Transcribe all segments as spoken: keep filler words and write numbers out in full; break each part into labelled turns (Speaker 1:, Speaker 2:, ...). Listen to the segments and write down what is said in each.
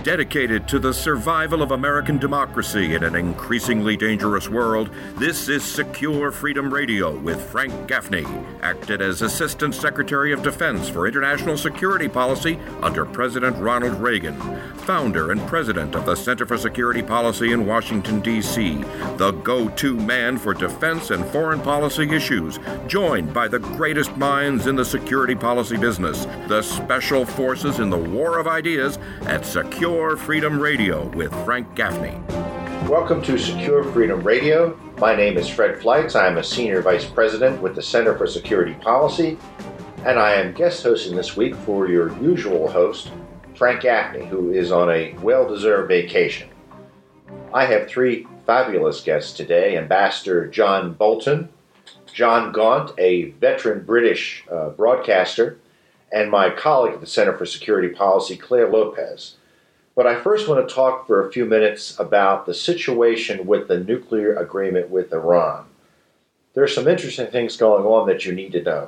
Speaker 1: Dedicated to the survival of American democracy in an increasingly dangerous world, this is Secure Freedom Radio with Frank Gaffney, acted as Assistant Secretary of Defense for International Security Policy under President Ronald Reagan, founder and president of the Center for Security Policy in Washington, D C, the go-to man for defense and foreign policy issues, joined by the greatest minds in the security policy business, the special forces in the war of ideas at Secure Freedom Radio with Frank Gaffney.
Speaker 2: Welcome to Secure Freedom Radio. My name is Fred Fleitz. I am a Senior Vice President with the Center for Security Policy, and I am guest hosting this week for your usual host, Frank Gaffney, who is on a well-deserved vacation. I have three fabulous guests today: Ambassador John Bolton, John Gaunt, a veteran British uh, broadcaster, and my colleague at the Center for Security Policy, Claire Lopez. But I first want to talk for a few minutes about the situation with the nuclear agreement with Iran. There are some interesting things going on that you need to know.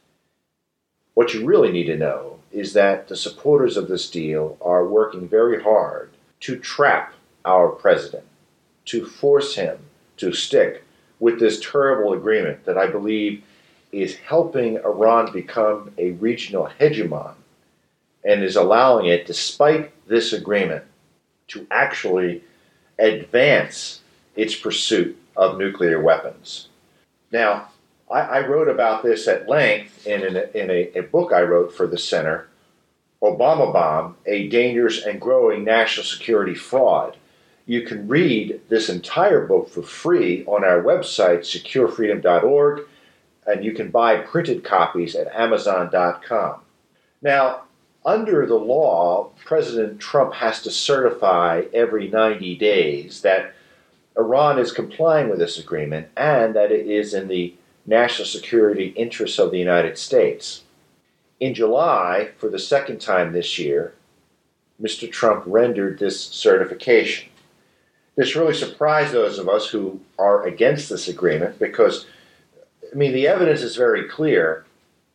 Speaker 2: What you really need to know is that the supporters of this deal are working very hard to trap our president, to force him to stick with this terrible agreement that I believe is helping Iran become a regional hegemon and is allowing it, despite this agreement, to actually advance its pursuit of nuclear weapons. Now, I, I wrote about this at length in, an, in a, a book I wrote for the Center, Obama Bomb, A Dangerous and Growing National Security Fraud. You can read this entire book for free on our website, secure freedom dot org, and you can buy printed copies at amazon dot com. Now, under the law, President Trump has to certify every ninety days that Iran is complying with this agreement and that it is in the national security interests of the United States. In July, for the second time this year, Mister Trump rendered this certification. This really surprised those of us who are against this agreement because, I mean, the evidence is very clear.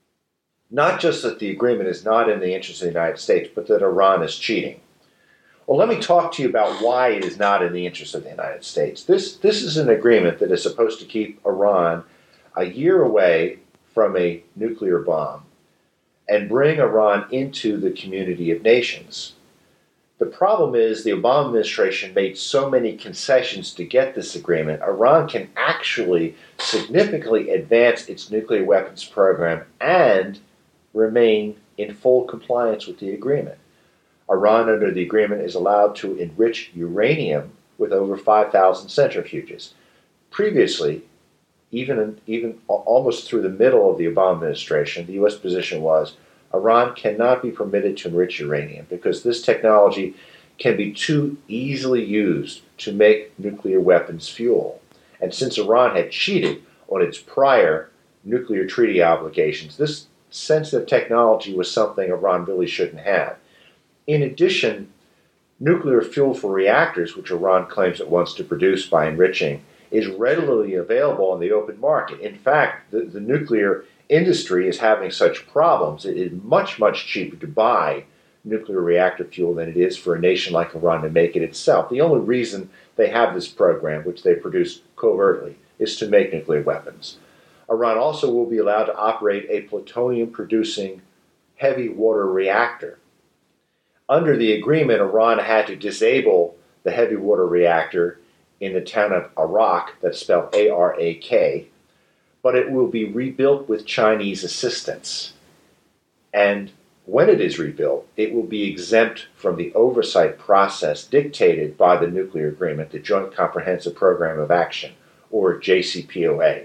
Speaker 2: Not just that the agreement is not in the interest of the United States, but that Iran is cheating. Well, let me talk to you about why it is not in the interest of the United States. This, this is an agreement that is supposed to keep Iran a year away from a nuclear bomb and bring Iran into the community of nations. The problem is the Obama administration made so many concessions to get this agreement, Iran can actually significantly advance its nuclear weapons program and remain in full compliance with the agreement. Iran, under the agreement, is allowed to enrich uranium with over five thousand centrifuges. Previously, even, even almost through the middle of the Obama administration, the U S position was Iran cannot be permitted to enrich uranium because this technology can be too easily used to make nuclear weapons fuel. And since Iran had cheated on its prior nuclear treaty obligations, this sensitive technology was something Iran really shouldn't have. In addition, nuclear fuel for reactors, which Iran claims it wants to produce by enriching, is readily available on the open market. In fact, the, the nuclear industry is having such problems, it is much, much cheaper to buy nuclear reactor fuel than it is for a nation like Iran to make it itself. The only reason they have this program, which they produce covertly, is to make nuclear weapons. Iran also will be allowed to operate a plutonium-producing heavy water reactor. Under the agreement, Iran had to disable the heavy water reactor in the town of Arak, that's spelled A R A K, but it will be rebuilt with Chinese assistance. And when it is rebuilt, it will be exempt from the oversight process dictated by the nuclear agreement, the Joint Comprehensive Program of Action, or J C P O A.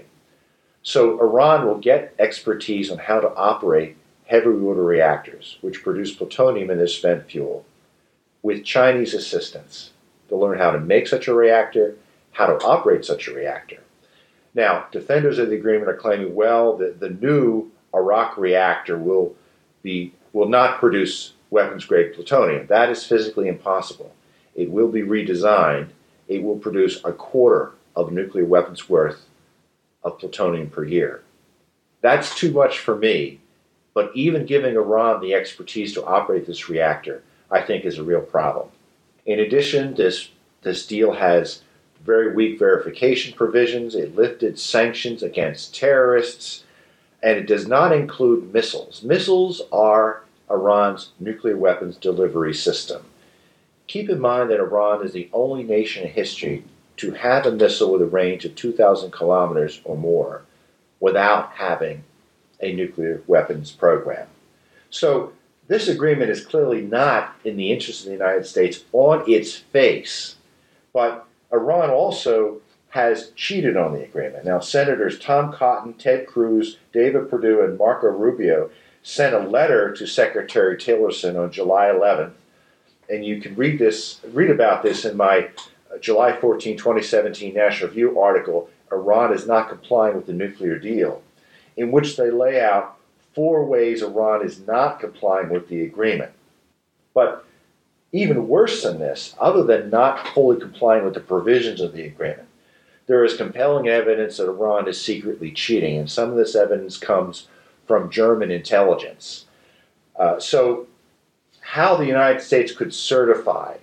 Speaker 2: So Iran will get expertise on how to operate heavy water reactors, which produce plutonium in their spent fuel, with Chinese assistance to learn how to make such a reactor, how to operate such a reactor. Now, defenders of the agreement are claiming, well, that the new Arak reactor will be will not produce weapons-grade plutonium. That is physically impossible. It will be redesigned. It will produce a quarter of nuclear weapons worth of plutonium per year. That's too much for me, but even giving Iran the expertise to operate this reactor, I think, is a real problem. In addition, this, this deal has very weak verification provisions. It lifted sanctions against terrorists, and it does not include missiles. Missiles are Iran's nuclear weapons delivery system. Keep in mind that Iran is the only nation in history to have a missile with a range of two thousand kilometers or more without having a nuclear weapons program. So this agreement is clearly not in the interest of the United States on its face, but Iran also has cheated on the agreement. Now, Senators Tom Cotton, Ted Cruz, David Perdue, and Marco Rubio sent a letter to Secretary Tillerson on July eleventh, and you can read this, read about this in my July fourteenth, twenty seventeen National Review article, Iran is not complying with the nuclear deal, in which they lay out four ways Iran is not complying with the agreement. But even worse than this, other than not fully complying with the provisions of the agreement, there is compelling evidence that Iran is secretly cheating, and some of this evidence comes from German intelligence. Uh, so how the United States could certify,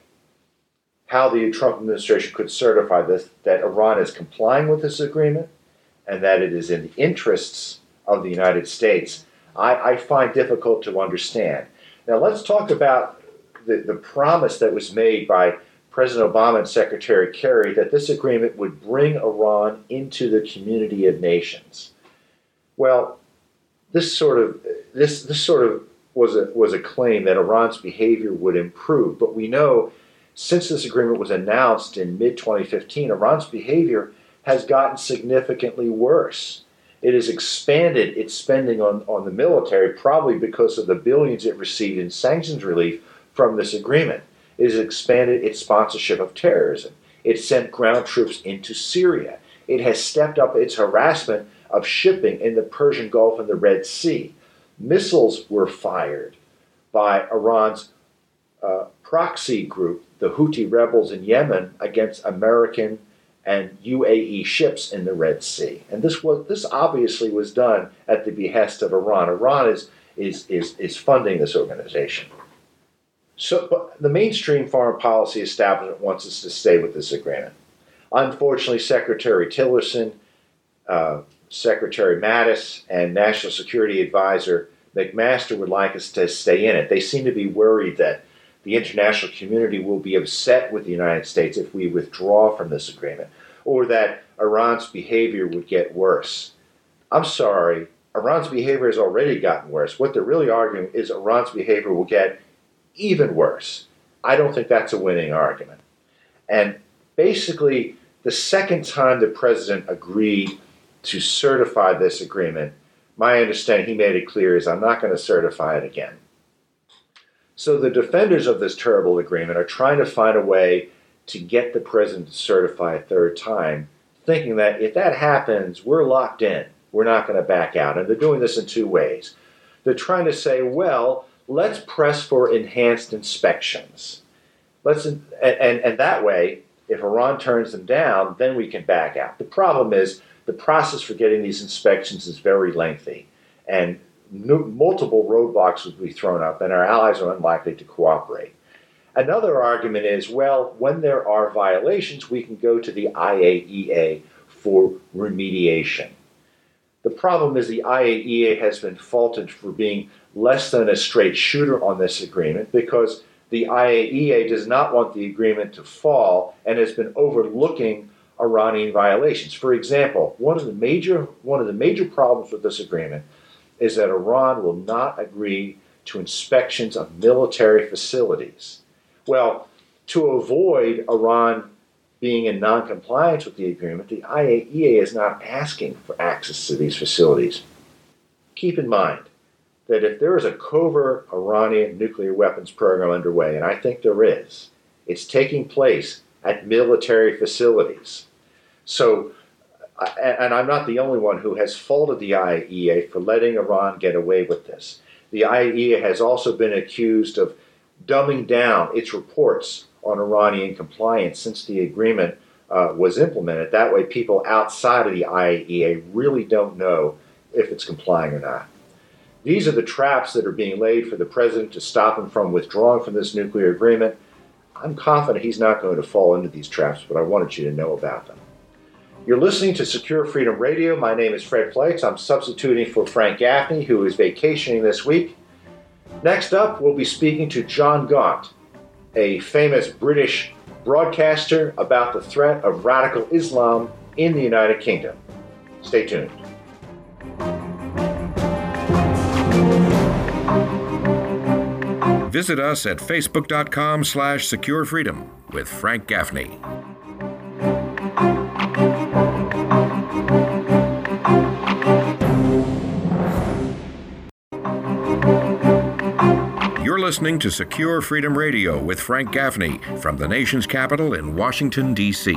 Speaker 2: how the Trump administration could certify this, that Iran is complying with this agreement and that it is in the interests of the United States, I, I find difficult to understand. Now let's talk about the, the promise that was made by President Obama and Secretary Kerry that this agreement would bring Iran into the community of nations. Well, this sort of this this sort of was a was a claim that Iran's behavior would improve, but we know since this agreement was announced in mid twenty fifteen, Iran's behavior has gotten significantly worse. It has expanded its spending on, on the military, probably because of the billions it received in sanctions relief from this agreement. It has expanded its sponsorship of terrorism. It sent ground troops into Syria. It has stepped up its harassment of shipping in the Persian Gulf and the Red Sea. Missiles were fired by Iran's uh, proxy group, the Houthi rebels in Yemen, against American and U A E ships in the Red Sea. And this was this obviously was done at the behest of Iran. Iran is is is, is funding this organization. So but the mainstream foreign policy establishment wants us to stay with this agreement. Unfortunately, Secretary Tillerson, uh, Secretary Mattis, and National Security Advisor McMaster would like us to stay in it. They seem to be worried that the international community will be upset with the United States if we withdraw from this agreement, or that Iran's behavior would get worse. I'm sorry, Iran's behavior has already gotten worse. What they're really arguing is Iran's behavior will get even worse. I don't think that's a winning argument. And basically, the second time the president agreed to certify this agreement, my understanding, he made it clear, is I'm not going to certify it again. So the defenders of this terrible agreement are trying to find a way to get the president to certify a third time, thinking that if that happens, we're locked in. We're not going to back out. And they're doing this in two ways. They're trying to say, well, let's press for enhanced inspections. Let's and, and, and that way, if Iran turns them down, then we can back out. The problem is the process for getting these inspections is very lengthy, and multiple roadblocks would be thrown up, and our allies are unlikely to cooperate. Another argument is, well, when there are violations, we can go to the I A E A for remediation. The problem is the I A E A has been faulted for being less than a straight shooter on this agreement because the I A E A does not want the agreement to fall and has been overlooking Iranian violations. For example, one of the major one of the major problems with this agreement is that Iran will not agree to inspections of military facilities. Well, to avoid Iran being in non-compliance with the agreement, the I A E A is not asking for access to these facilities. Keep in mind that if there is a covert Iranian nuclear weapons program underway, and I think there is, it's taking place at military facilities. So, and I'm not the only one who has faulted the I A E A for letting Iran get away with this. The I A E A has also been accused of dumbing down its reports on Iranian compliance since the agreement uh, was implemented. That way people outside of the I A E A really don't know if it's complying or not. These are the traps that are being laid for the president to stop him from withdrawing from this nuclear agreement. I'm confident he's not going to fall into these traps, but I wanted you to know about them. You're listening to Secure Freedom Radio. My name is Fred Fleitz. I'm substituting for Frank Gaffney, who is vacationing this week. Next up, we'll be speaking to John Gaunt, a famous British broadcaster about the threat of radical Islam in the United Kingdom. Stay tuned.
Speaker 1: Visit us at facebook.com slash Secure Freedom with Frank Gaffney. You're listening to Secure Freedom Radio with Frank Gaffney from the nation's capital in Washington, D C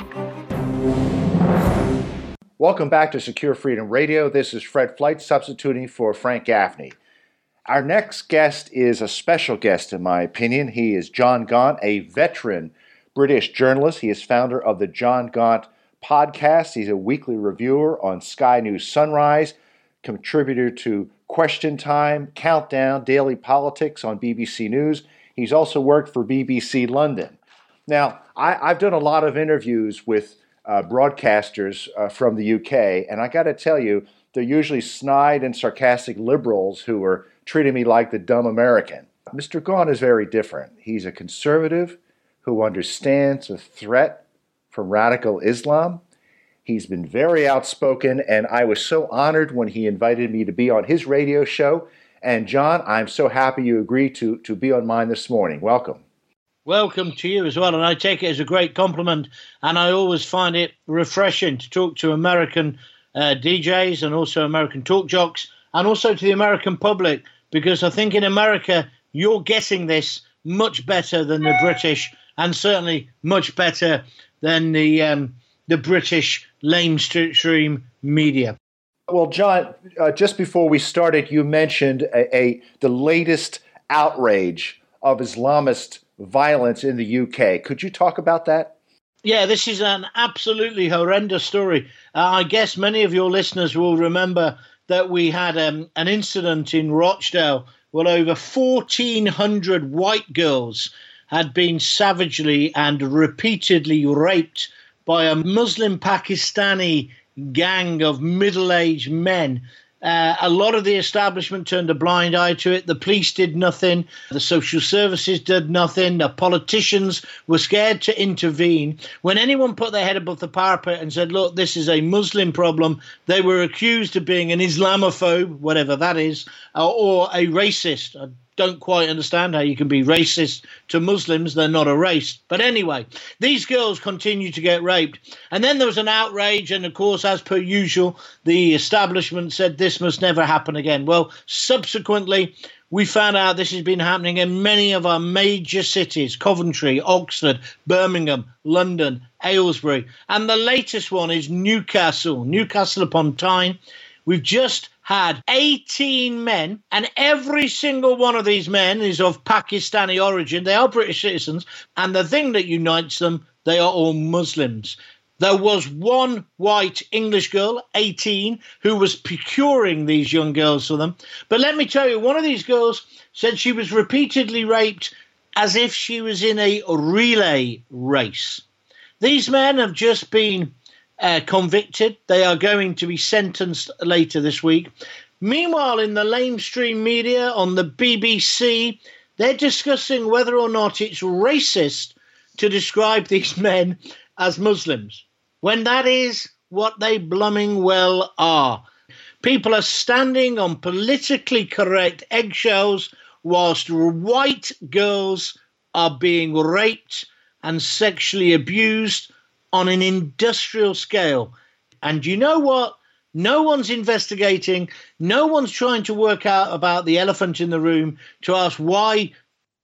Speaker 2: Welcome back to Secure Freedom Radio. This is Fred Fleitz substituting for Frank Gaffney. Our next guest is a special guest, in my opinion. He is John Gaunt, a veteran British journalist. He is founder of the John Gaunt podcast. He's a weekly reviewer on Sky News Sunrise, contributor to Question Time, Countdown, Daily Politics on B B C News. He's also worked for B B C London. Now, I, I've done a lot of interviews with uh, broadcasters uh, from the U K, and I got to tell you, they're usually snide and sarcastic liberals who are treating me like the dumb American. Mister Gaunt is very different. He's a conservative who understands the threat from radical Islam. He's been very outspoken, and I was so honored when he invited me to be on his radio show. And John, I'm so happy you agreed to, to be on mine this morning. Welcome.
Speaker 3: Welcome to you as well, and I take it as a great compliment, and I always find it refreshing to talk to American uh, D Js and also American talk jocks, and also to the American public, because I think in America you're getting this much better than the British, and certainly much better than the um, the British lamestream media.
Speaker 2: Well, John, uh, just before we started, you mentioned a, a the latest outrage of Islamist violence in the U K. Could you talk about that?
Speaker 3: Yeah, this is an absolutely horrendous story. Uh, I guess many of your listeners will remember that we had um, an incident in Rochdale where over fourteen hundred white girls had been savagely and repeatedly raped by a Muslim Pakistani gang of middle-aged men. Uh, a lot of the establishment turned a blind eye to it. The police did nothing. The social services did nothing. The politicians were scared to intervene. When anyone put their head above the parapet and said, look, this is a Muslim problem, they were accused of being an Islamophobe, whatever that is, uh, or a racist. I don't quite understand how you can be racist to Muslims. They're not a race. But anyway, these girls continue to get raped. And then there was an outrage. And of course, as per usual, the establishment said this must never happen again. Well, subsequently, we found out this has been happening in many of our major cities: Coventry, Oxford, Birmingham, London, Aylesbury. And the latest one is Newcastle, Newcastle upon Tyne. We've just had eighteen men, and every single one of these men is of Pakistani origin. They are British citizens, and the thing that unites them, they are all Muslims. There was one white English girl, eighteen, who was procuring these young girls for them. But let me tell you, one of these girls said she was repeatedly raped as if she was in a relay race. These men have just been Uh, convicted. They are going to be sentenced later this week. Meanwhile, in the lamestream media, on the B B C, they're discussing whether or not it's racist to describe these men as Muslims, when that is what they blooming well are. People are standing on politically correct eggshells whilst white girls are being raped and sexually abused on an industrial scale. And you know what? No one's investigating. No one's trying to work out about the elephant in the room to ask why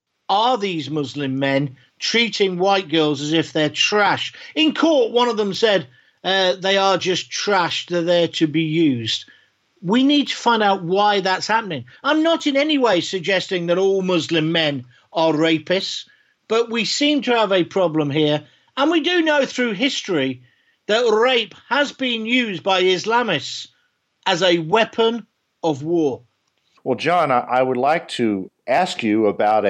Speaker 3: are these Muslim men treating white girls as if they're trash. In court, one of them said uh, they are just trash. They're there to be used. We need to find out why that's happening. I'm not in any way suggesting that all Muslim men are rapists, but we seem to have a problem here. And we do know through history that rape has been used by Islamists as a weapon of war.
Speaker 2: Well, John, I, I would like to ask you about a,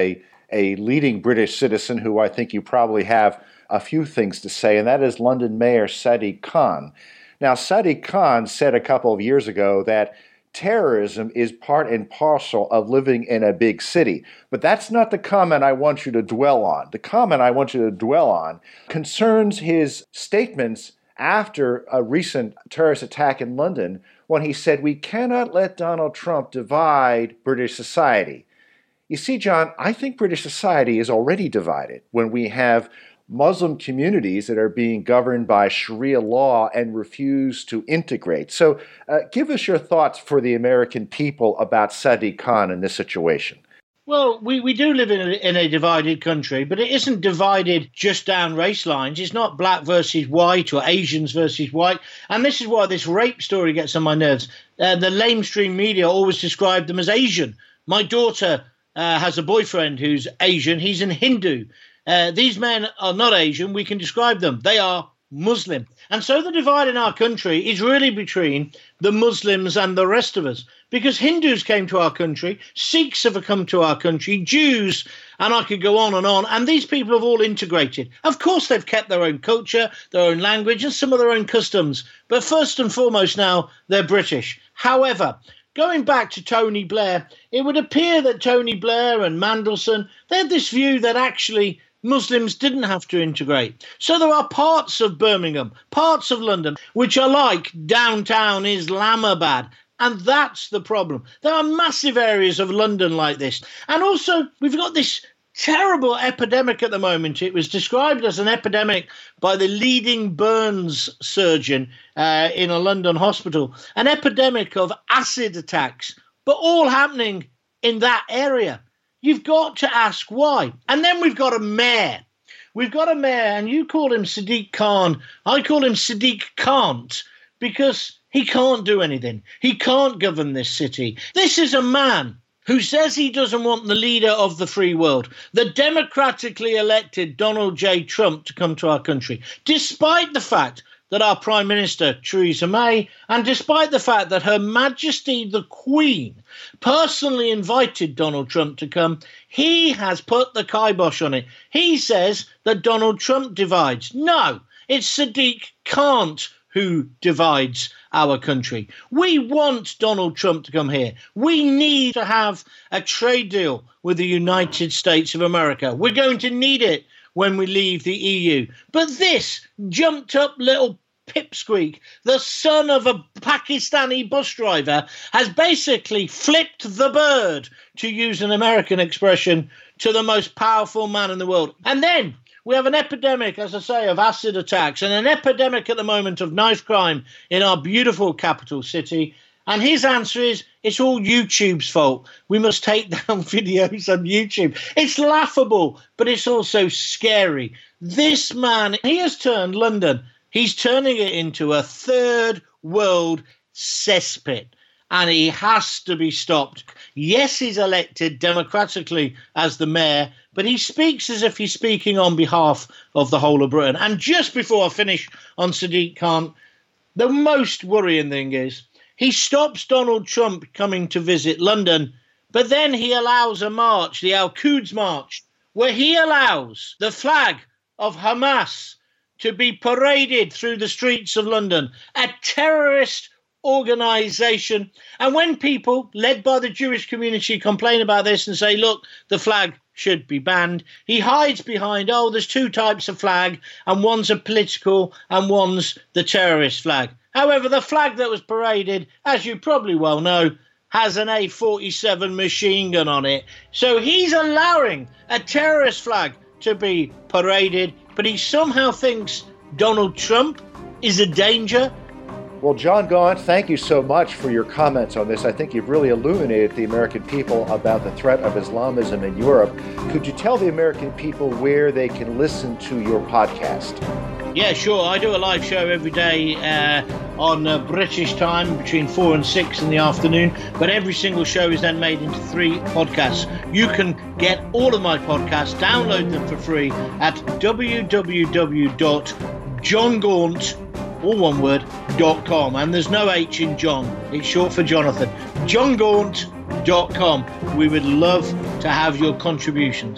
Speaker 2: a leading British citizen who I think you probably have a few things to say, and that is London Mayor Sadiq Khan. Now, Sadiq Khan said a couple of years ago that terrorism is part and parcel of living in a big city. But that's not the comment I want you to dwell on. The comment I want you to dwell on concerns his statements after a recent terrorist attack in London when he said, "We cannot let Donald Trump divide British society." You see, John, I think British society is already divided when we have Muslim communities that are being governed by Sharia law and refuse to integrate. So uh, give us your thoughts for the American people about Sadiq Khan in this situation.
Speaker 3: Well, we, we do live in a, in a divided country, but it isn't divided just down race lines. It's not black versus white or Asians versus white. And this is why this rape story gets on my nerves. Uh, the lamestream media always describe them as Asian. My daughter uh, has a boyfriend who's Asian. He's an Hindu. Uh, these men are not Asian. We can describe them. They are Muslim. And so the divide in our country is really between the Muslims and the rest of us. Because Hindus came to our country, Sikhs have come to our country, Jews, and I could go on and on. And these people have all integrated. Of course, they've kept their own culture, their own language, and some of their own customs. But first and foremost now, they're British. However, going back to Tony Blair, it would appear that Tony Blair and Mandelson, they had this view that actually Muslims didn't have to integrate. So there are parts of Birmingham, parts of London, which are like downtown Islamabad. And that's the problem. There are massive areas of London like this. And also, we've got this terrible epidemic at the moment. It was described as an epidemic by the leading burns surgeon uh, in a London hospital. An epidemic of acid attacks, but all happening in that area. You've got to ask why. And then we've got a mayor. We've got a mayor, and you call him Sadiq Khan. I call him Sadiq Can't, because he can't do anything. He can't govern this city. This is a man who says he doesn't want the leader of the free world, the democratically elected Donald J. Trump, to come to our country, despite the fact that our Prime Minister, Theresa May, and despite the fact that Her Majesty the Queen personally invited Donald Trump to come, he has put the kibosh on it. He says that Donald Trump divides. No, it's Sadiq Can't who divides our country. We want Donald Trump to come here. We need to have a trade deal with the United States of America. We're going to need it when we leave the E U. But this jumped up little pipsqueak, the son of a Pakistani bus driver, has basically flipped the bird, to use an American expression, to the most powerful man in the world. And then we have an epidemic, as I say, of acid attacks and an epidemic at the moment of knife crime in our beautiful capital city. And his answer is, it's all YouTube's fault. We must take down videos on YouTube. It's laughable, but it's also scary. This man, he has turned London, he's turning it into a third world cesspit. And he has to be stopped. Yes, he's elected democratically as the mayor, but he speaks as if he's speaking on behalf of the whole of Britain. And just before I finish on Sadiq Khan, the most worrying thing is, he stops Donald Trump coming to visit London, but then he allows a march, the Al-Quds March, where he allows the flag of Hamas to be paraded through the streets of London, a terrorist organisation. And when people, led by the Jewish community, complain about this and say, look, the flag should be banned, he hides behind, oh, there's two types of flag, and one's a political and one's the terrorist flag. However, the flag that was paraded, as you probably well know, has an A forty-seven machine gun on it. So he's allowing a terrorist flag to be paraded, but he somehow thinks Donald Trump is a danger.
Speaker 2: Well, John Gaunt, thank you so much for your comments on this. I think you've really illuminated the American people about the threat of Islamism in Europe. Could you tell the American people where they can listen to your podcast?
Speaker 3: Yeah, sure. I do a live show every day uh, on uh, British time between four and six in the afternoon. But every single show is then made into three podcasts. You can get all of my podcasts, download them for free at w w w dot john gaunt, all one word, dot com. And there's no H in John. It's short for Jonathan. john gaunt dot com. We would love to have your contributions.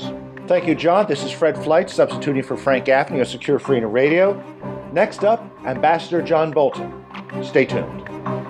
Speaker 2: Thank you, John. This is Fred Flight, substituting for Frank Gaffney of Secure Freedom Radio. Next up, Ambassador John Bolton. Stay tuned.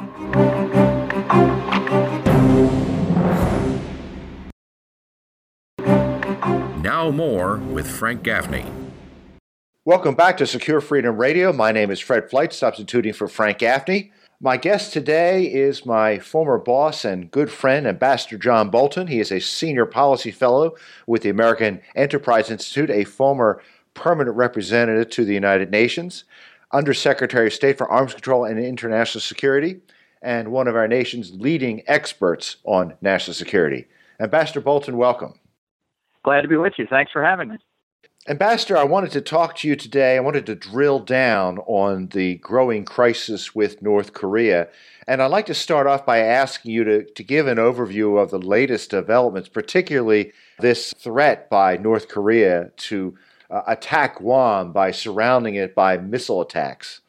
Speaker 1: Now more with Frank Gaffney.
Speaker 2: Welcome back to Secure Freedom Radio. My name is Fred Flight, substituting for Frank Gaffney. My guest today is my former boss and good friend, Ambassador John Bolton. He is a senior policy fellow with the American Enterprise Institute, a former permanent representative to the United Nations, Undersecretary of State for Arms Control and International Security, and one of our nation's leading experts on national security. Ambassador Bolton, welcome.
Speaker 4: Glad to be with you. Thanks for having me.
Speaker 2: Ambassador, I wanted to talk to you today. I wanted to drill down on the growing crisis with North Korea. And I'd like to start off by asking you to, to give an overview of the latest developments, particularly this threat by North Korea to uh, attack Guam by surrounding it by missile attacks.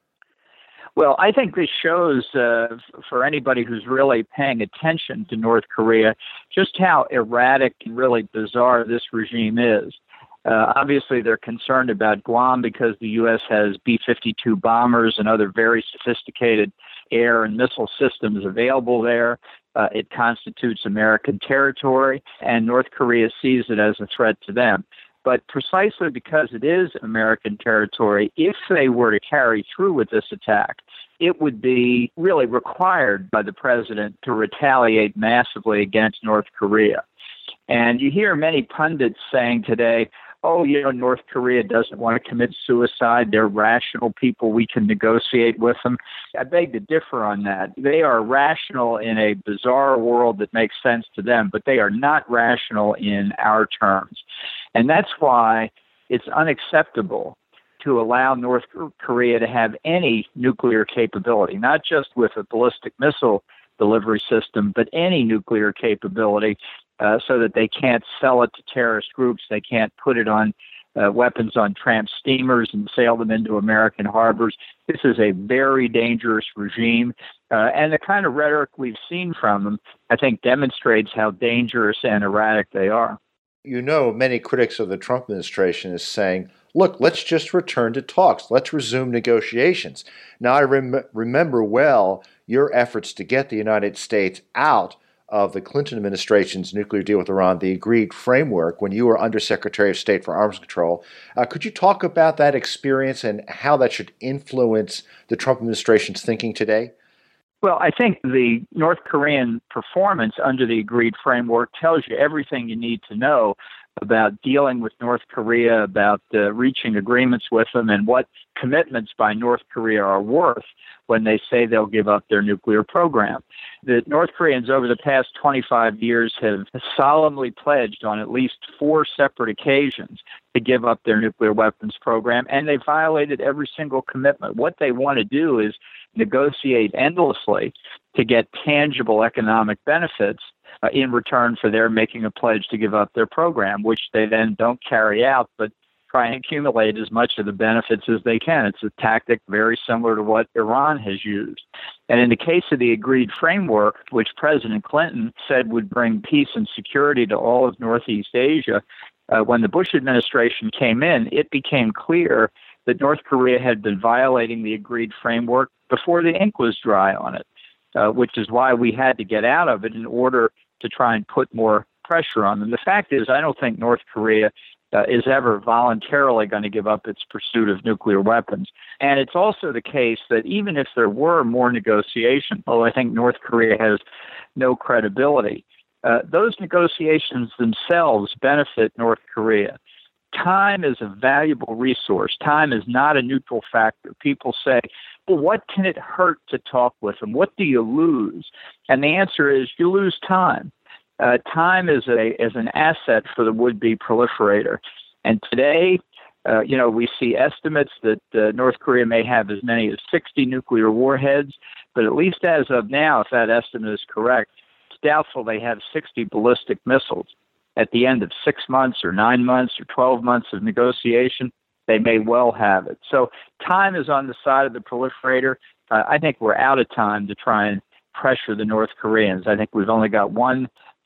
Speaker 4: Well, I think this shows, uh, for anybody who's really paying attention to North Korea, just how erratic and really bizarre this regime is. Uh, obviously, they're concerned about Guam because the U S has B fifty-two bombers and other very sophisticated air and missile systems available there. Uh, it constitutes American territory, and North Korea sees it as a threat to them. But precisely because it is American territory, if they were to carry through with this attack, it would be really required by the president to retaliate massively against North Korea. And you hear many pundits saying today, oh, you know, North Korea doesn't want to commit suicide. They're rational people. We can negotiate with them. I beg to differ on that. They are rational in a bizarre world that makes sense to them, but they are not rational in our terms. And that's why it's unacceptable to allow North Korea to have any nuclear capability, not just with a ballistic missile delivery system, but any nuclear capability. Uh, so that they can't sell it to terrorist groups. They can't put it on uh, weapons on tramp steamers and sail them into American harbors. This is a very dangerous regime. Uh, and the kind of rhetoric we've seen from them, I think, demonstrates how dangerous and erratic they are.
Speaker 2: You know, many critics of the Trump administration is saying, look, let's just return to talks. Let's resume negotiations. Now, I rem- remember well your efforts to get the United States out of the Clinton administration's nuclear deal with Iran, the agreed framework, when you were Undersecretary of State for Arms Control. Uh, could you talk about that experience and how that should influence the Trump administration's thinking today?
Speaker 4: Well, I think the North Korean performance under the agreed framework tells you everything you need to know about dealing with North Korea, about uh, reaching agreements with them, and what commitments by North Korea are worth when they say they'll give up their nuclear program. The North Koreans over the past twenty-five years have solemnly pledged on at least four separate occasions to give up their nuclear weapons program, and they violated every single commitment. What they want to do is negotiate endlessly to get tangible economic benefits uh, in return for their making a pledge to give up their program, which they then don't carry out, but try and accumulate as much of the benefits as they can. It's a tactic very similar to what Iran has used. And in the case of the agreed framework, which President Clinton said would bring peace and security to all of Northeast Asia, uh, when the Bush administration came in, it became clear that North Korea had been violating the agreed framework before the ink was dry on it, uh, which is why we had to get out of it in order to try and put more pressure on them. The fact is, I don't think North Korea Uh, is ever voluntarily going to give up its pursuit of nuclear weapons. And it's also the case that even if there were more negotiation, although I think North Korea has no credibility, uh, those negotiations themselves benefit North Korea. Time is a valuable resource. Time is not a neutral factor. People say, well, what can it hurt to talk with them? What do you lose? And the answer is you lose time. Uh, time is a is an asset for the would-be proliferator. And today, uh, you know, we see estimates that uh, North Korea may have as many as sixty nuclear warheads, but at least as of now, if that estimate is correct, it's doubtful they have sixty ballistic missiles. At the end of six months or nine months or twelve months of negotiation, they may well have it. So time is on the side of the proliferator. Uh, I think we're out of time to try and pressure the North Koreans. I think we've only got one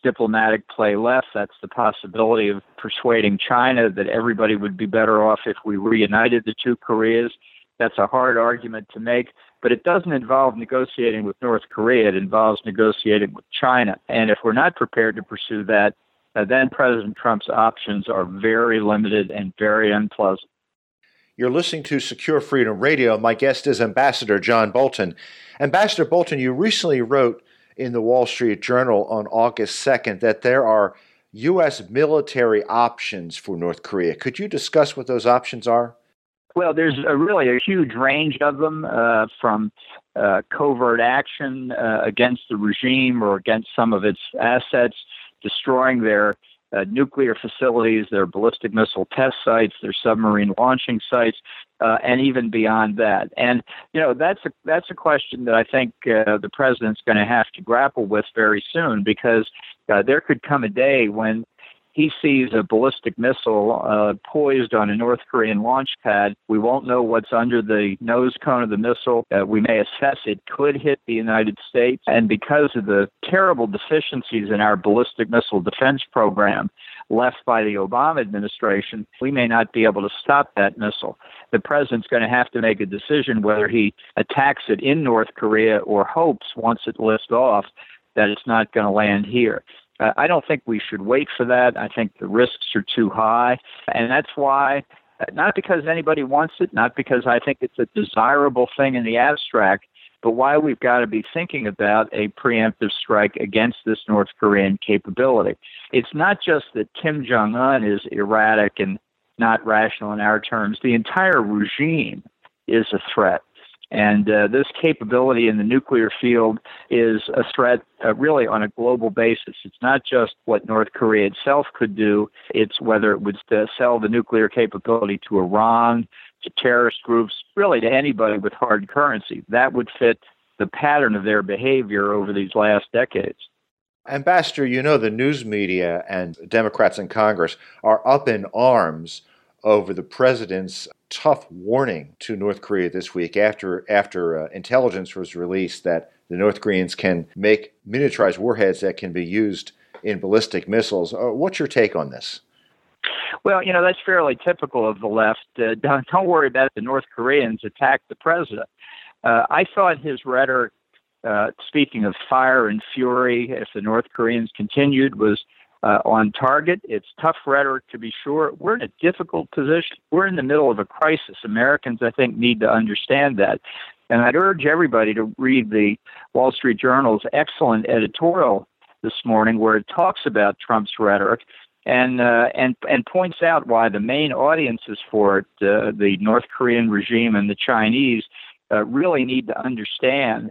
Speaker 4: diplomatic play left. That's the possibility of persuading China that everybody would be better off if we reunited the two Koreas. That's a hard argument to make, but it doesn't involve negotiating with North Korea. It involves negotiating with China. And if we're not prepared to pursue that, uh, then President Trump's options are very limited and very unpleasant.
Speaker 2: You're listening to Secure Freedom Radio. My guest is Ambassador John Bolton. Ambassador Bolton, you recently wrote in the Wall Street Journal on August second that there are U S military options for North Korea. Could you discuss what those options are?
Speaker 4: Well, there's a really a huge range of them, uh, from uh, covert action uh, against the regime or against some of its assets, destroying their uh, nuclear facilities, their ballistic missile test sites, their submarine launching sites, uh, and even beyond that. And, you know, that's a, that's a question that I think uh, the president's going to have to grapple with very soon, because uh, there could come a day when he sees a ballistic missile uh, poised on a North Korean launch pad. We won't know what's under the nose cone of the missile. Uh, we may assess it could hit the United States. And because of the terrible deficiencies in our ballistic missile defense program left by the Obama administration, we may not be able to stop that missile. The president's going to have to make a decision whether he attacks it in North Korea or hopes, once it lifts off, that it's not going to land here. Uh, I don't think we should wait for that. I think the risks are too high. And that's why, not because anybody wants it, not because I think it's a desirable thing in the abstract, but why we've got to be thinking about a preemptive strike against this North Korean capability. It's not just that Kim Jong-un is erratic and not rational in our terms. The entire regime is a threat. And uh, this capability in the nuclear field is a threat uh, really on a global basis. It's not just what North Korea itself could do. It's whether it would uh, sell the nuclear capability to Iran, to terrorist groups, really to anybody with hard currency. That would fit the pattern of their behavior over these last decades.
Speaker 2: Ambassador, you know the news media and Democrats in Congress are up in arms over the president's tough warning to North Korea this week after after uh, intelligence was released that the North Koreans can make miniaturized warheads that can be used in ballistic missiles. Uh, what's your take on this?
Speaker 4: Well, you know, that's fairly typical of the left. Uh, don't, don't worry about the North Koreans attack the president. Uh, I thought his rhetoric, uh, speaking of fire and fury, if the North Koreans continued, was Uh, on target. It's tough rhetoric, to be sure. We're in a difficult position. We're in the middle of a crisis. Americans, I think, need to understand that. And I'd urge everybody to read the Wall Street Journal's excellent editorial this morning where it talks about Trump's rhetoric and uh, and and points out why the main audiences for it, uh, the North Korean regime and the Chinese, uh, really need to understand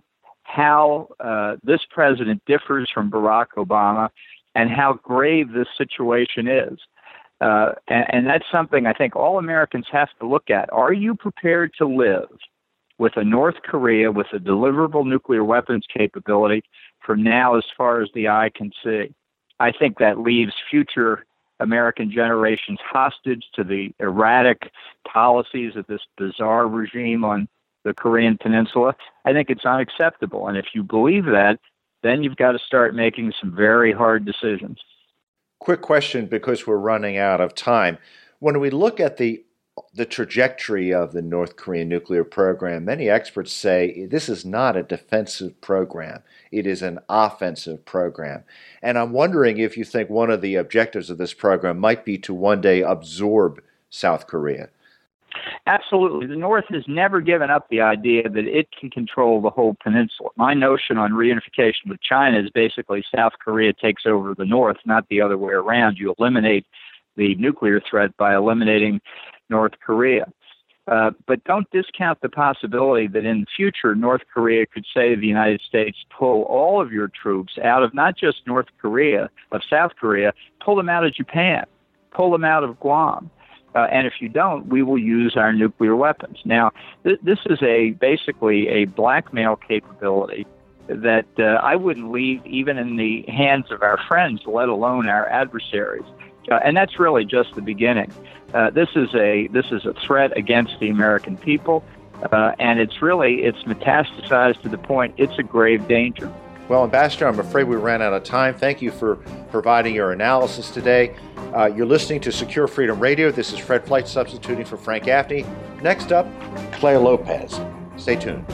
Speaker 4: how uh, this president differs from Barack Obama and how grave this situation is. Uh, and, and that's something I think all Americans have to look at. Are you prepared to live with a North Korea with a deliverable nuclear weapons capability from now as far as the eye can see? I think that leaves future American generations hostage to the erratic policies of this bizarre regime on the Korean Peninsula. I think it's unacceptable. And if you believe that, then you've got to start making some very hard decisions.
Speaker 2: Quick question, because we're running out of time. When we look at the the trajectory of the North Korean nuclear program, many experts say this is not a defensive program. It is an offensive program. And I'm wondering if you think one of the objectives of this program might be to one day absorb South Korea.
Speaker 4: Absolutely. The North has never given up the idea that it can control the whole peninsula. My notion on reunification with China is basically South Korea takes over the North, not the other way around. You eliminate the nuclear threat by eliminating North Korea. Uh, but don't discount the possibility that in the future, North Korea could say to the United States, pull all of your troops out of not just North Korea, of South Korea, pull them out of Japan, pull them out of Guam. Uh, and if you don't, we will use our nuclear weapons. Now, th- this is a basically a blackmail capability that uh, I wouldn't leave even in the hands of our friends, let alone our adversaries. Uh, and that's really just the beginning. Uh, this is a this is a threat against the American people, uh, and it's really it's metastasized to the point it's a grave danger.
Speaker 2: Well, Ambassador, I'm afraid we ran out of time. Thank you for providing your analysis today. Uh, you're listening to Secure Freedom Radio. This is Fred Flight substituting for Frank Gaffney. Next up, Claire Lopez. Stay tuned.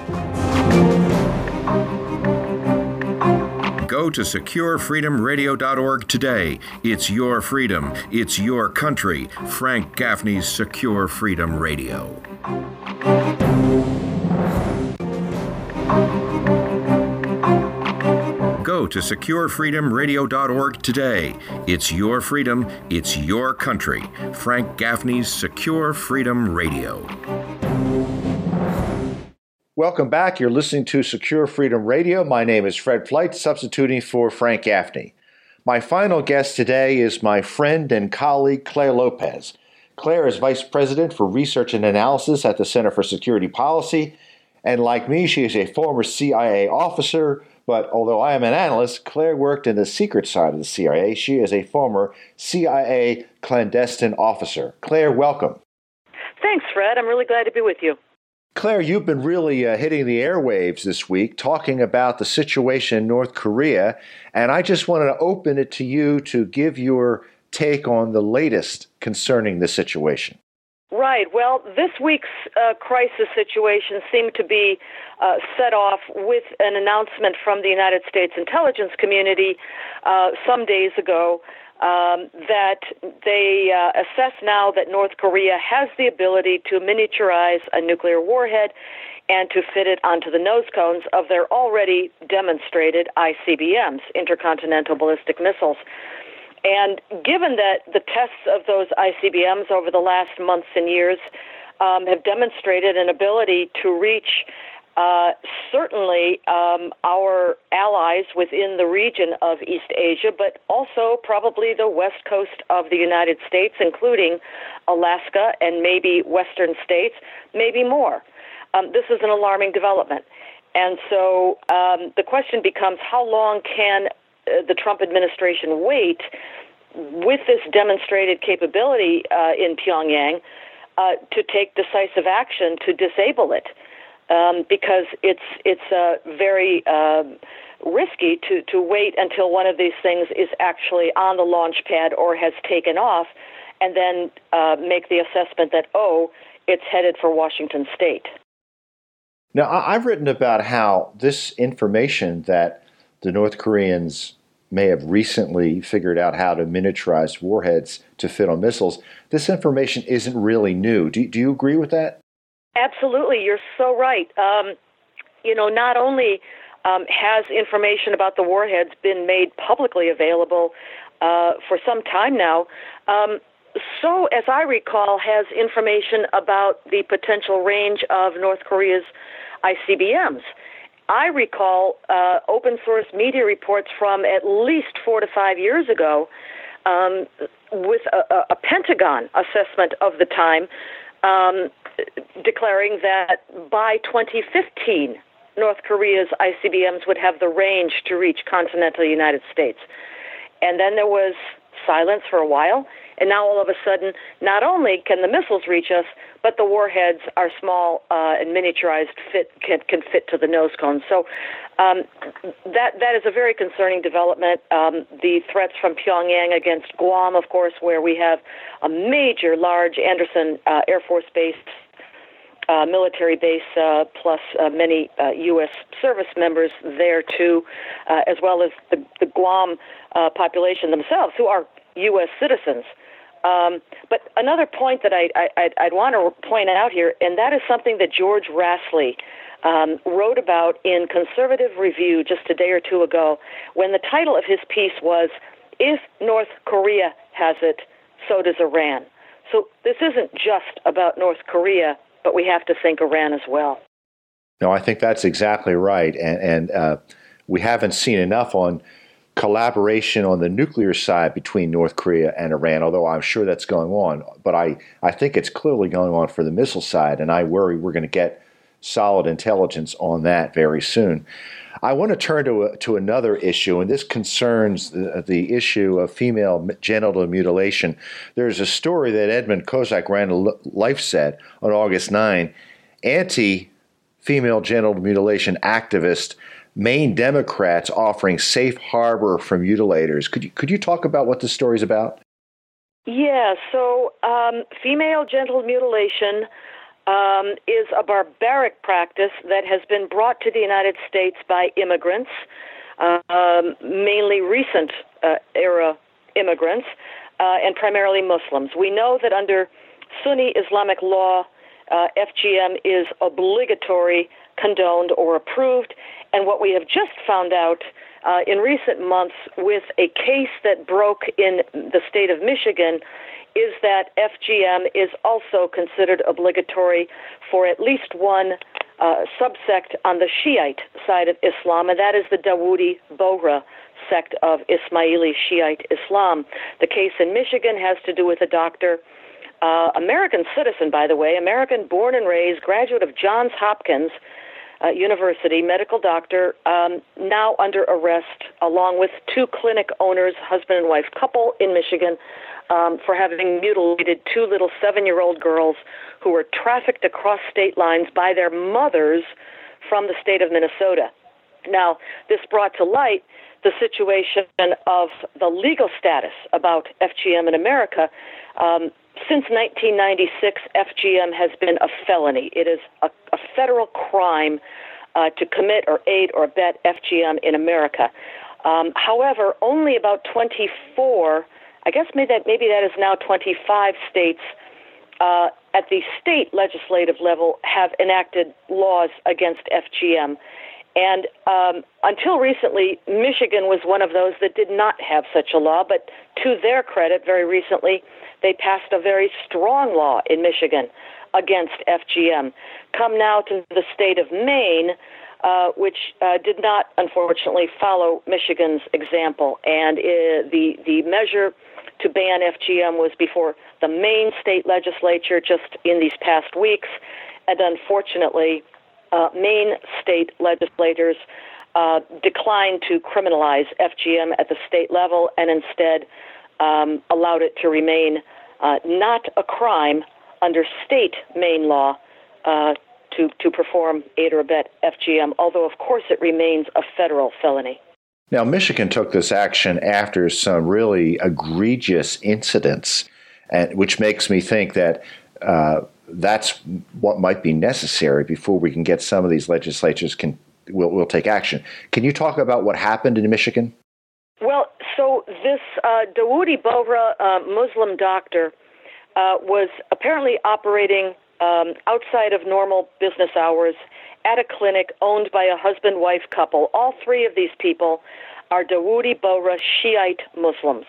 Speaker 1: Go to secure freedom radio dot org today. It's your freedom. It's your country. Frank Gaffney's Secure Freedom Radio. Go to secure freedom radio dot org today. It's your freedom. It's your country. Frank Gaffney's Secure Freedom Radio.
Speaker 2: Welcome back. You're listening to Secure Freedom Radio. My name is Fred Flight, substituting for Frank Gaffney. My final guest today is my friend and colleague, Claire Lopez. Claire is Vice President for Research and Analysis at the Center for Security Policy. And like me, she is a former C I A officer. But although I am an analyst, Claire worked in the secret side of the C I A. She is a former C I A clandestine officer. Claire, welcome.
Speaker 5: Thanks, Fred. I'm really glad to be with you.
Speaker 2: Claire, you've been really uh, hitting the airwaves this week talking about the situation in North Korea, and I just wanted to open it to you to give your take on the latest concerning the situation.
Speaker 5: Right. Well, this week's uh, crisis situation seemed to be uh, set off with an announcement from the United States intelligence community uh, some days ago Um, that they uh, assess now that North Korea has the ability to miniaturize a nuclear warhead and to fit it onto the nose cones of their already demonstrated I C B Ms, intercontinental ballistic missiles. And given that the tests of those I C B Ms over the last months and years um, have demonstrated an ability to reach Uh, certainly um, our allies within the region of East Asia, but also probably the west coast of the United States, including Alaska and maybe western states, maybe more. Um, this is an alarming development. And so um, the question becomes, how long can uh, the Trump administration wait with this demonstrated capability uh, in Pyongyang uh, to take decisive action to disable it? Um, because it's it's uh, very uh, risky to, to wait until one of these things is actually on the launch pad or has taken off, and then uh, make the assessment that, oh, it's headed for Washington State.
Speaker 2: Now, I've written about how this information that the North Koreans may have recently figured out how to miniaturize warheads to fit on missiles, this information isn't really new. Do, do you agree with that?
Speaker 5: Absolutely. You're so right. Um, you know, not only um, has information about the warheads been made publicly available uh, for some time now, um, so, as I recall, has information about the potential range of North Korea's I C B Ms. I recall uh, open source media reports from at least four to five years ago um, with a, a Pentagon assessment of the time, um, declaring that by twenty fifteen, North Korea's I C B Ms would have the range to reach continental United States. And then there was silence for a while, and now all of a sudden, not only can the missiles reach us, but the warheads are small uh, and miniaturized, fit can, can fit to the nose cones. So um, that that is a very concerning development. Um, the threats from Pyongyang against Guam, of course, where we have a major, large Anderson uh, Air Force base, Uh, military base, uh, plus uh, many uh, U S service members there too, uh, as well as the, the Guam uh, population themselves, who are U S citizens. Um, but another point that I, I, I'd, I'd want to point out here, and that is something that George Rassley um, wrote about in Conservative Review just a day or two ago, when the title of his piece was, "If North Korea has it, so does Iran." So this isn't just about North Korea, but we have to think Iran as well.
Speaker 2: No, I think that's exactly right. And, and uh, we haven't seen enough on collaboration on the nuclear side between North Korea and Iran, although I'm sure that's going on. But I, I think it's clearly going on for the missile side, and I worry we're going to get solid intelligence on that very soon. I want to turn to a, to another issue, and this concerns the, the issue of female genital mutilation. There's a story that Edmund Kozak ran a LifeSet on August ninth. Anti-female genital mutilation activist Maine Democrats offering safe harbor for mutilators. Could you, could you talk about what the story's about?
Speaker 5: Yeah, so um, female genital mutilation um, is a barbaric practice that has been brought to the United States by immigrants, uh, um, mainly recent uh, era immigrants, uh, and primarily Muslims. We know that under Sunni Islamic law, uh, F G M is obligatory, condoned, or approved. And what we have just found out uh, in recent months with a case that broke in the state of Michigan is that F G M is also considered obligatory for at least one uh, subsect on the Shiite side of Islam, and that is the Dawoodi Bohra sect of Ismaili Shiite Islam. The case in Michigan has to do with a doctor, uh, American citizen, by the way, American born and raised, graduate of Johns Hopkins uh, University, medical doctor, um, now under arrest, along with two clinic owners, husband and wife couple in Michigan, um, for having mutilated two little seven-year-old girls who were trafficked across state lines by their mothers from the state of Minnesota. Now, this brought to light the situation of the legal status about F G M in America. Um, since nineteen ninety-six, F G M has been a felony. It is a, a federal crime uh, to commit or aid or abet F G M in America. Um, however, only about twenty-four, I guess maybe that, maybe that is now twenty-five states uh, at the state legislative level have enacted laws against F G M. And um, until recently, Michigan was one of those that did not have such a law. But to their credit, very recently, they passed a very strong law in Michigan against F G M. Come now to the state of Maine, uh, which uh, did not, unfortunately, follow Michigan's example. And uh, the, the measure to ban F G M was before the Maine state legislature just in these past weeks. And unfortunately, Uh, Maine state legislators uh, declined to criminalize F G M at the state level and instead um, allowed it to remain uh, not a crime under state Maine law uh, to, to perform aid or abet F G M, although, of course, it remains a federal felony.
Speaker 2: Now, Michigan took this action after some really egregious incidents, and, which makes me think that uh, that's what might be necessary before we can get some of these legislatures can will will take action. Can you talk about what happened in Michigan?
Speaker 5: Well, so this uh, Dawoodi Bohra uh, Muslim doctor uh, was apparently operating um, outside of normal business hours at a clinic owned by a husband-wife couple. All three of these people are Dawoodi Bohra Shiite Muslims.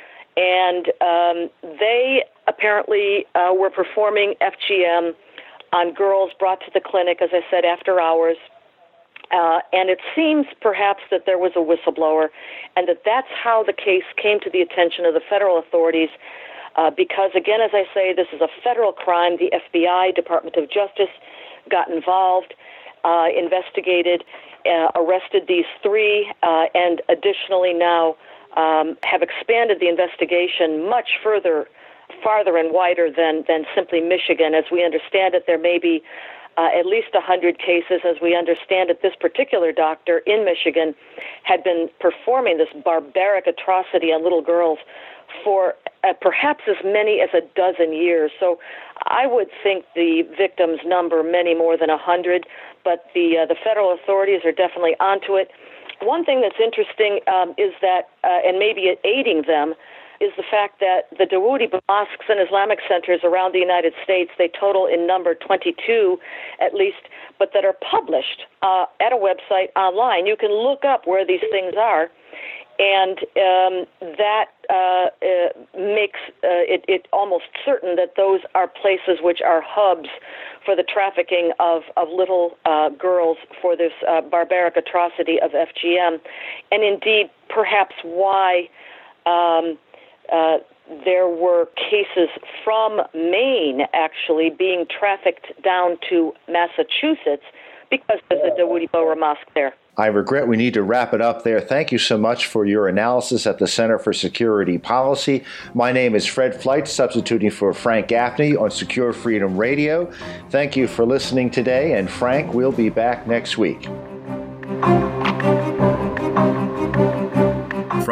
Speaker 5: And um, they apparently uh, were performing F G M on girls brought to the clinic, as I said, after hours. Uh, and it seems perhaps that there was a whistleblower and that that's how the case came to the attention of the federal authorities uh, because, again, as I say, this is a federal crime. The F B I, Department of Justice, got involved, uh, investigated, uh, arrested these three, uh, and additionally now Um, have expanded the investigation much further, farther and wider than, than simply Michigan. As we understand it, there may be uh, at least one hundred cases. As we understand it, this particular doctor in Michigan had been performing this barbaric atrocity on little girls for uh, perhaps as many as a dozen years. So I would think the victims number many more than one hundred, but the, uh, the federal authorities are definitely onto it. One thing that's interesting um, is that, uh, and maybe aiding them, is the fact that the Dawoodi mosques and Islamic centers around the United States, they total in number twenty-two at least, but that are published uh, at a website online. You can look up where these things are, and um, that uh, uh, makes uh, it, it almost certain that those are places which are hubs for the trafficking of, of little uh, girls for this uh, barbaric atrocity of F G M, and indeed perhaps why um, uh, there were cases from Maine actually being trafficked down to Massachusetts because of the Dawoodi Bohra Mosque there.
Speaker 2: I regret we need to wrap it up there. Thank you so much for your analysis at the Center for Security Policy. My name is Fred Flight, substituting for Frank Gaffney on Secure Freedom Radio. Thank you for listening today, and Frank, we'll be back next week.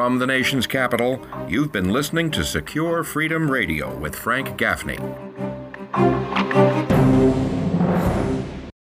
Speaker 1: From the nation's capital, you've been listening to Secure Freedom Radio with Frank Gaffney.